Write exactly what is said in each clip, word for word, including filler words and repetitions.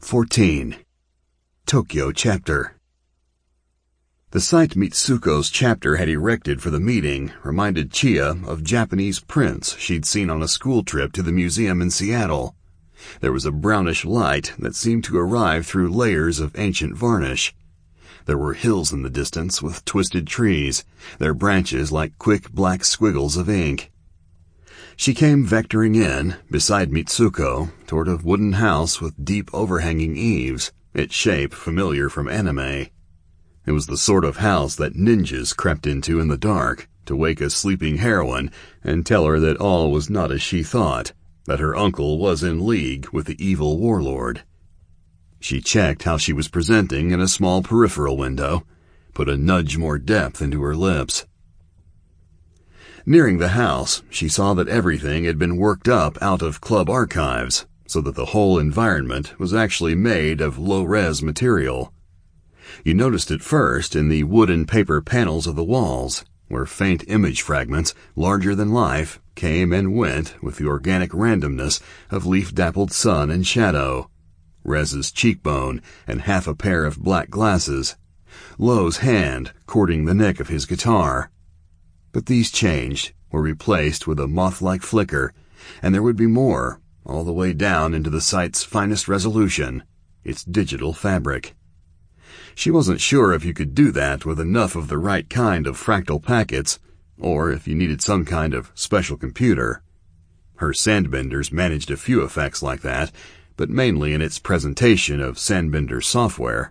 fourteen. Tokyo Chapter. The site Mitsuko's chapter had erected for the meeting reminded Chiya of Japanese prints she'd seen on a school trip to the museum in Seattle. There was a brownish light that seemed to arrive through layers of ancient varnish. There were hills in the distance with twisted trees, their branches like quick black squiggles of ink. She came vectoring in, beside Mitsuko, toward a wooden house with deep overhanging eaves, its shape familiar from anime. It was the sort of house that ninjas crept into in the dark to wake a sleeping heroine and tell her that all was not as she thought, that her uncle was in league with the evil warlord. She checked how she was presenting in a small peripheral window, put a nudge more depth into her lips. Nearing the house, she saw that everything had been worked up out of club archives, so that the whole environment was actually made of low-res material. You noticed it first in the wood and paper panels of the walls, where faint image fragments, larger than life, came and went with the organic randomness of leaf-dappled sun and shadow. Rez's cheekbone and half a pair of black glasses. Lo's hand cording the neck of his guitar. But these changed, were replaced with a moth-like flicker, and there would be more, all the way down into the site's finest resolution, its digital fabric. She wasn't sure if you could do that with enough of the right kind of fractal packets, or if you needed some kind of special computer. Her Sandbenders managed a few effects like that, but mainly in its presentation of Sandbender software.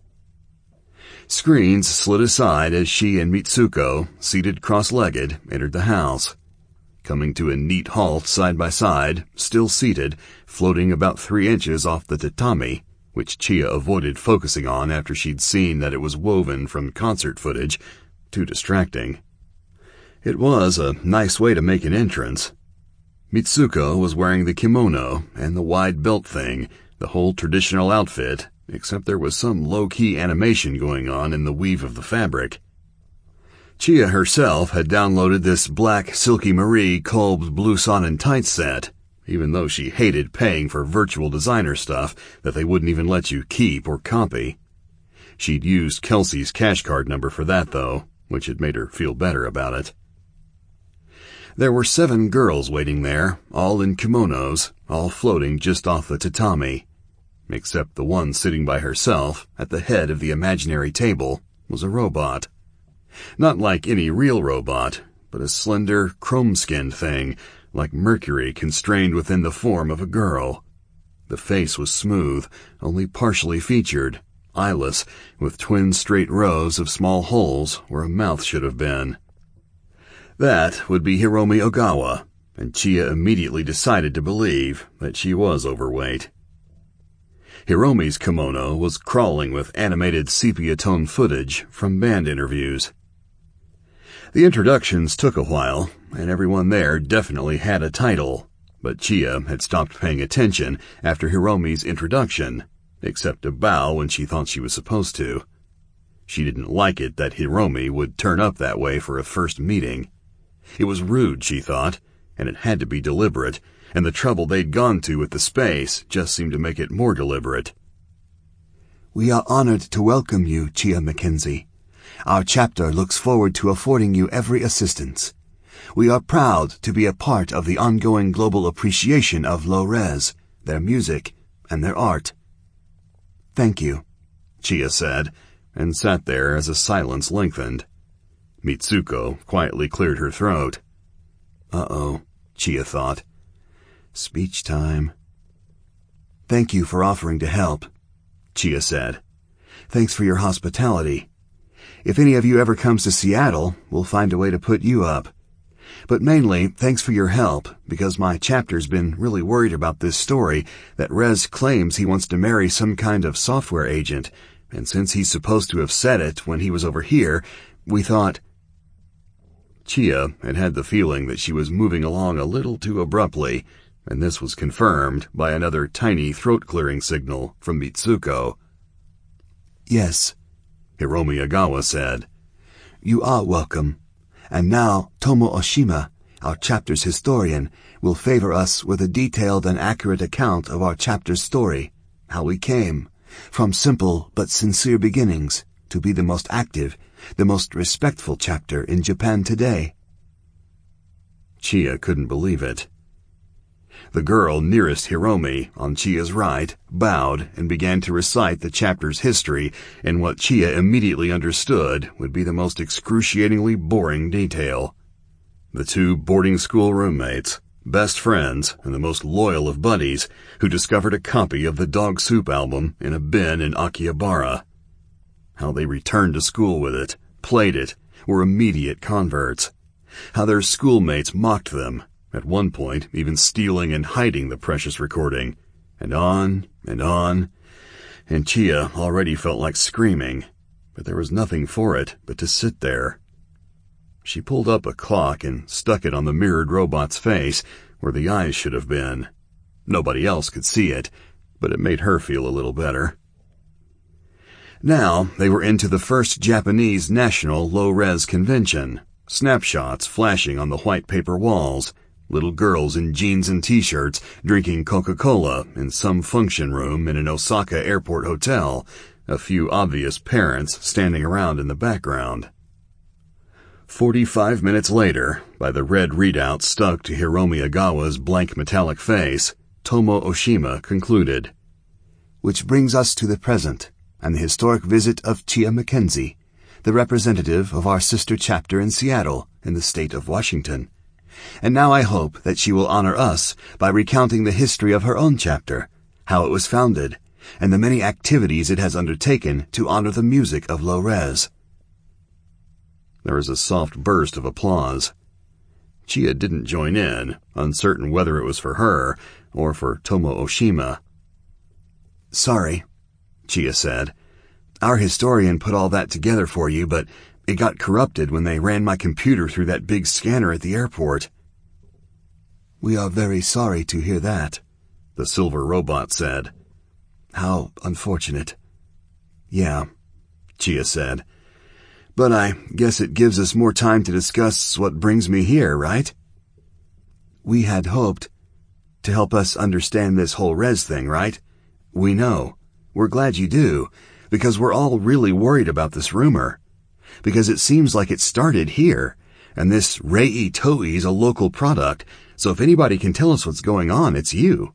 Screens slid aside as she and Mitsuko, seated cross-legged, entered the house. Coming to a neat halt side by side, still seated, floating about three inches off the tatami, which Chiya avoided focusing on after she'd seen that it was woven from concert footage, too distracting. It was a nice way to make an entrance. Mitsuko was wearing the kimono and the wide belt thing, the whole traditional outfit, except there was some low-key animation going on in the weave of the fabric. Chiya herself had downloaded this black Silky Marie Kolb's blouson and tights set, even though she hated paying for virtual designer stuff that they wouldn't even let you keep or copy. She'd used Kelsey's cash card number for that, though, which had made her feel better about it. There were seven girls waiting there, all in kimonos, all floating just off the tatami. Except the one sitting by herself, at the head of the imaginary table, was a robot. Not like any real robot, but a slender, chrome-skinned thing, like Mercury constrained within the form of a girl. The face was smooth, only partially featured, eyeless, with twin straight rows of small holes where a mouth should have been. That would be Hiromi Ogawa, and Chiya immediately decided to believe that she was overweight. Hiromi's kimono was crawling with animated sepia-tone footage from band interviews. The introductions took a while, and everyone there definitely had a title, but Chiya had stopped paying attention after Hiromi's introduction, except to bow when she thought she was supposed to. She didn't like it that Hiromi would turn up that way for a first meeting. It was rude, she thought, and it had to be deliberate, and the trouble they'd gone to with the space just seemed to make it more deliberate. We are honored to welcome you, Chiya Mackenzie. Our chapter looks forward to affording you every assistance. We are proud to be a part of the ongoing global appreciation of low-res, their music, and their art. Thank you, Chiya said, and sat there as a silence lengthened. Mitsuko quietly cleared her throat. Uh-oh, Chiya thought. Speech time. Thank you for offering to help, Chiya said. Thanks for your hospitality. If any of you ever comes to Seattle, we'll find a way to put you up. But mainly, thanks for your help, because my chapter's been really worried about this story that Rez claims he wants to marry some kind of software agent, and since he's supposed to have said it when he was over here, we thought... Chiya had had the feeling that she was moving along a little too abruptly, and this was confirmed by another tiny throat-clearing signal from Mitsuko. Yes, Hiromi Ogawa said. You are welcome. And now Tomo Oshima, our chapter's historian, will favor us with a detailed and accurate account of our chapter's story, how we came, from simple but sincere beginnings, to be the most active, the most respectful chapter in Japan today. Chie couldn't believe it. The girl nearest Hiromi, on Chia's right, bowed and began to recite the chapter's history in what Chie immediately understood would be the most excruciatingly boring detail. The two boarding school roommates, best friends and the most loyal of buddies, who discovered a copy of the Dog Soup album in a bin in Akihabara. How they returned to school with it, played it, were immediate converts. How their schoolmates mocked them, at one point even stealing and hiding the precious recording, and on and on, and Chie already felt like screaming, but there was nothing for it but to sit there. She pulled up a clock and stuck it on the mirrored robot's face, where the eyes should have been. Nobody else could see it, but it made her feel a little better. Now they were into the first Japanese National Low-Res Convention, snapshots flashing on the white paper walls, little girls in jeans and t-shirts drinking Coca-Cola in some function room in an Osaka airport hotel, a few obvious parents standing around in the background. Forty-five minutes later, by the red readout stuck to Hiromi Agawa's blank metallic face, Tomo Oshima concluded. Which brings us to the present, and the historic visit of Chie Mackenzie, the representative of our sister chapter in Seattle, in the state of Washington. And now I hope that she will honor us by recounting the history of her own chapter, how it was founded, and the many activities it has undertaken to honor the music of low-res. There was a soft burst of applause. Chie didn't join in, uncertain whether it was for her or for Tomo Oshima. Sorry, Chie said. Our historian put all that together for you, but it got corrupted when they ran my computer through that big scanner at the airport. We are very sorry to hear that, the silver robot said. How unfortunate. Yeah, Chie said. But I guess it gives us more time to discuss what brings me here, right? We had hoped to help us understand this whole res thing, right? We know. We're glad you do, because we're all really worried about this rumor. Because it seems like it started here, and this Rei Toei's a local product, so if anybody can tell us what's going on, it's you.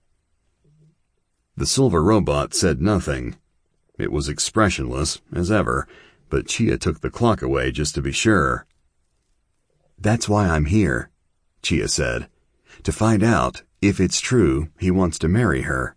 The silver robot said nothing. It was expressionless, as ever, but Chie took the clock away just to be sure. That's why I'm here, Chie said, to find out if it's true he wants to marry her.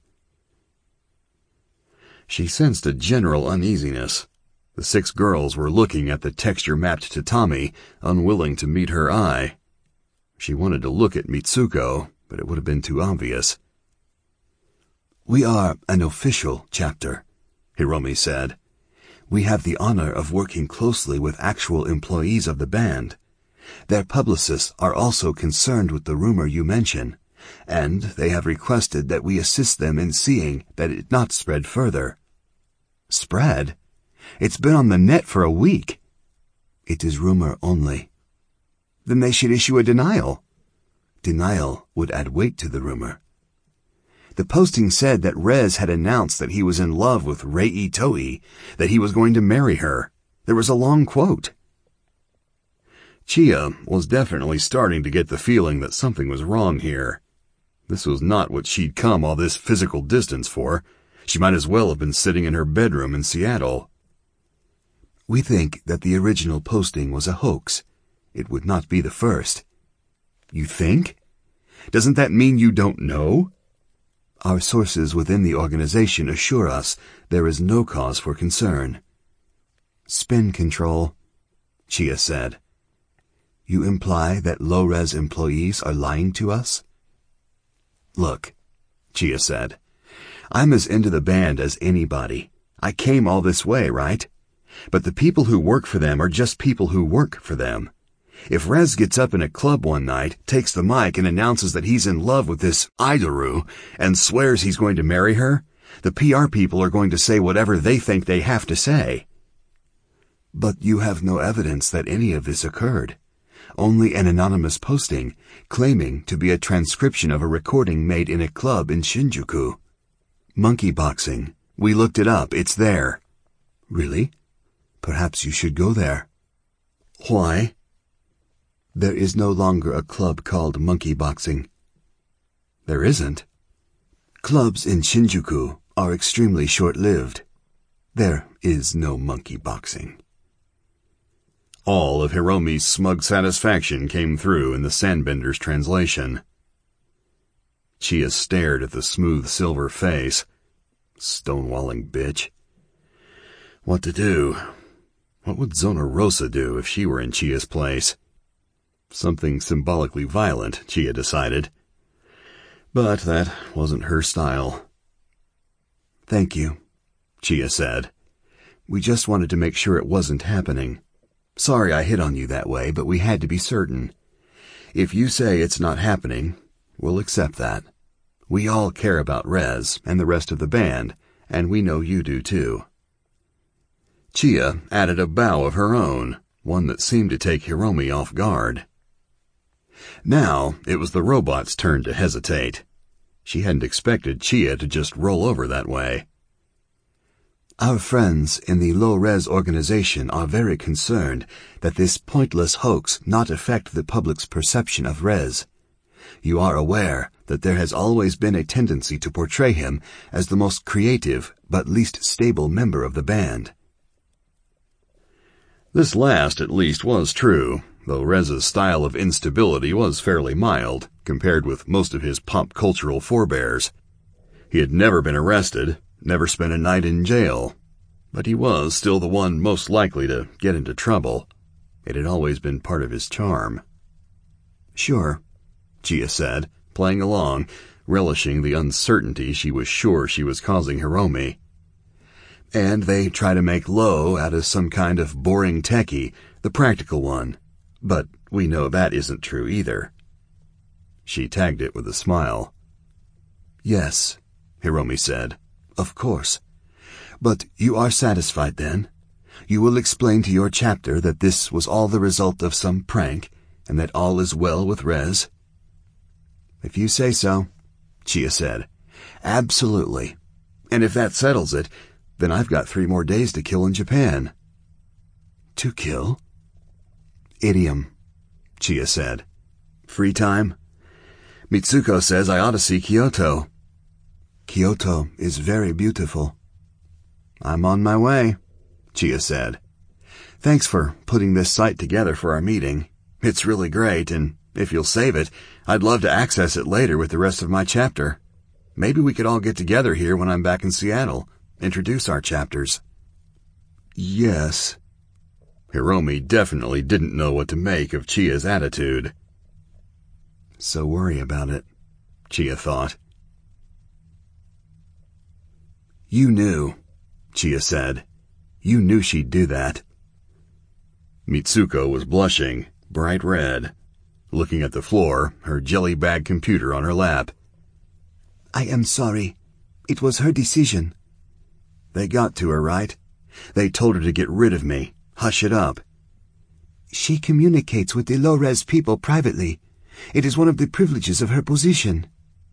She sensed a general uneasiness. The six girls were looking at the texture-mapped tatami, unwilling to meet her eye. She wanted to look at Mitsuko, but it would have been too obvious. We are an official chapter, Hiromi said. We have the honor of working closely with actual employees of the band. Their publicists are also concerned with the rumor you mention, and they have requested that we assist them in seeing that it not spread further. Spread? It's been on the net for a week. It is rumor only. Then they should issue a denial. Denial would add weight to the rumor. The posting said that Rez had announced that he was in love with Rei Toei, that he was going to marry her. There was a long quote. Chie was definitely starting to get the feeling that something was wrong here. This was not what she'd come all this physical distance for. She might as well have been sitting in her bedroom in Seattle. We think that the original posting was a hoax. It would not be the first. You think? Doesn't that mean you don't know? Our sources within the organization assure us there is no cause for concern. Spin control, Chie said. You imply that low-res employees are lying to us? Look, Chie said, I'm as into the band as anybody. I came all this way, right? But the people who work for them are just people who work for them. If Rez gets up in a club one night, takes the mic and announces that he's in love with this Idoru and swears he's going to marry her, the P R people are going to say whatever they think they have to say. But you have no evidence that any of this occurred. Only an anonymous posting claiming to be a transcription of a recording made in a club in Shinjuku. Monkey boxing. We looked it up. It's there. Really? Perhaps you should go there. Why? There is no longer a club called monkey boxing. There isn't? Clubs in Shinjuku are extremely short-lived. There is no monkey boxing. All of Hiromi's smug satisfaction came through in the Sandbender's translation. Chia stared at the smooth silver face. Stonewalling bitch. What to do? What would Zona Rosa do if she were in Chia's place? Something symbolically violent, Chia decided. But that wasn't her style. Thank you, Chia said. We just wanted to make sure it wasn't happening. Sorry I hit on you that way, but we had to be certain. If you say it's not happening, we'll accept that. We all care about Rez and the rest of the band, and we know you do too. Chia added a bow of her own, one that seemed to take Hiromi off guard. Now it was the robot's turn to hesitate. She hadn't expected Chia to just roll over that way. Our friends in the low-res organization are very concerned that this pointless hoax not affect the public's perception of Rez. You are aware that there has always been a tendency to portray him as the most creative but least stable member of the band. This last at least was true, though Rez's style of instability was fairly mild compared with most of his pop-cultural forebears. He had never been arrested, never spent a night in jail, but he was still the one most likely to get into trouble. It had always been part of his charm. Sure, Chia said, playing along, relishing the uncertainty she was sure she was causing Hiromi. And they try to make Lo out of some kind of boring techie, the practical one. But we know that isn't true either. She tagged it with a smile. Yes, Hiromi said. Of course. But you are satisfied then? You will explain to your chapter that this was all the result of some prank, and that all is well with Rez? If you say so, Chia said. Absolutely. And if that settles it, then I've got three more days to kill in Japan. To kill? Idiom, Chia said. Free time? Mitsuko says I ought to see Kyoto. Kyoto is very beautiful. I'm on my way, Chia said. Thanks for putting this site together for our meeting. It's really great, and if you'll save it, I'd love to access it later with the rest of my chapter. Maybe we could all get together here when I'm back in Seattle, introduce our chapters. Yes. Hiromi definitely didn't know what to make of Chia's attitude. So worry about it, Chia thought. You knew, Chia said. You knew she'd do that. Mitsuko was blushing, bright red, looking at the floor, her jelly bag computer on her lap. I am sorry. It was her decision. They got to her, right? They told her to get rid of me. Hush it up. She communicates with the low-res people privately. It is one of the privileges of her position.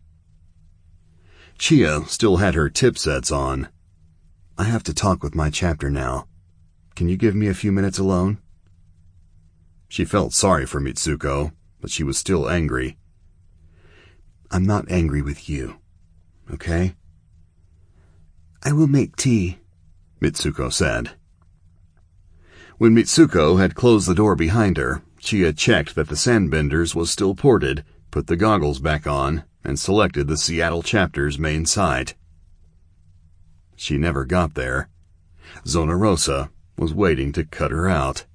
Chia still had her tip sets on. I have to talk with my chapter now. Can you give me a few minutes alone? She felt sorry for Mitsuko, but she was still angry. I'm not angry with you, okay? I will make tea, Mitsuko said. When Mitsuko had closed the door behind her, Chia checked that the Sandbender's was still ported, put the goggles back on, and selected the Seattle chapter's main site. She never got there. Zona Rosa was waiting to cut her out.